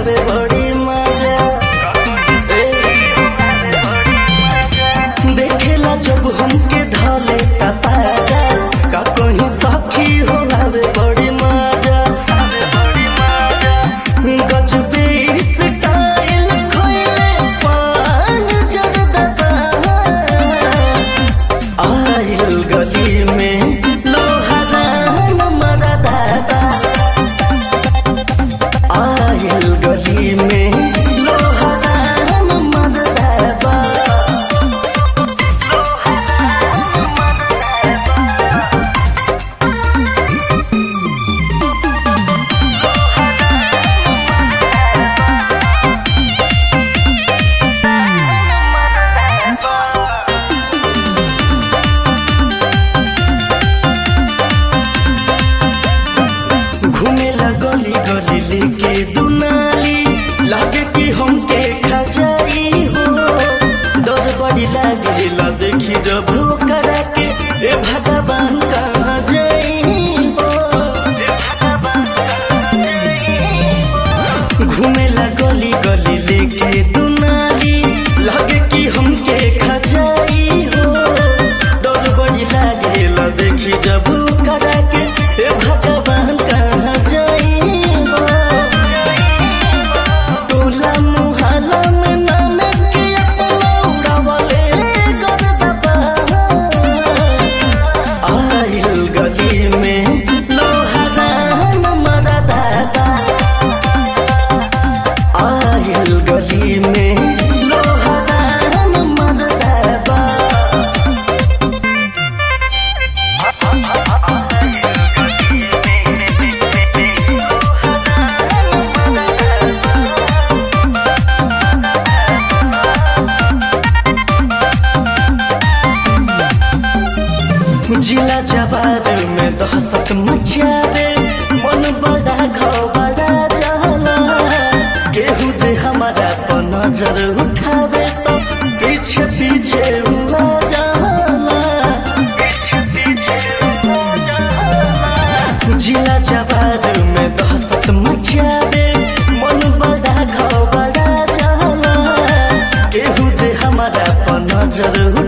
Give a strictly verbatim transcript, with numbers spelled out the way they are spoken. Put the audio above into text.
रे बड़ी मजा ए, देखेला जब हमके धले का ताजा का कहीं सखी हो रे बड़ी मजा गजबे स्टाइल खोइले पान जरदबा आइल गली में लोहरान मरदादा आइल गली में लोहरान मरदादा घूमेला गली गली लेके दुनाली लागे कि हमके खा जाई हो डर बड़ी लागेला देखी जब ओकरा के ए भगवान कहाँ जाई हो घूमेला गली गली लेके दुनाली लागे कि हमके खा जाई हो डर बड़ी लागेला देखी जब ओकरा के ए भगवान कहाँ जाई हो टोला मुहल्ला में नाम के अपना उड़ावले गर्दबा आइल गली में लोहरान मरदादा आइल गली में लोहरान मरदादा जिला जवार में दहशत मचावे मन बड़ा घबरा जाला केहू जे हमारा पर नजर उठावे तो पीछे पीछे हुआ जाला जिला जवार में दहशत मचावे मन बड़ा घबरा जाला केहू जे हमारा पर नजर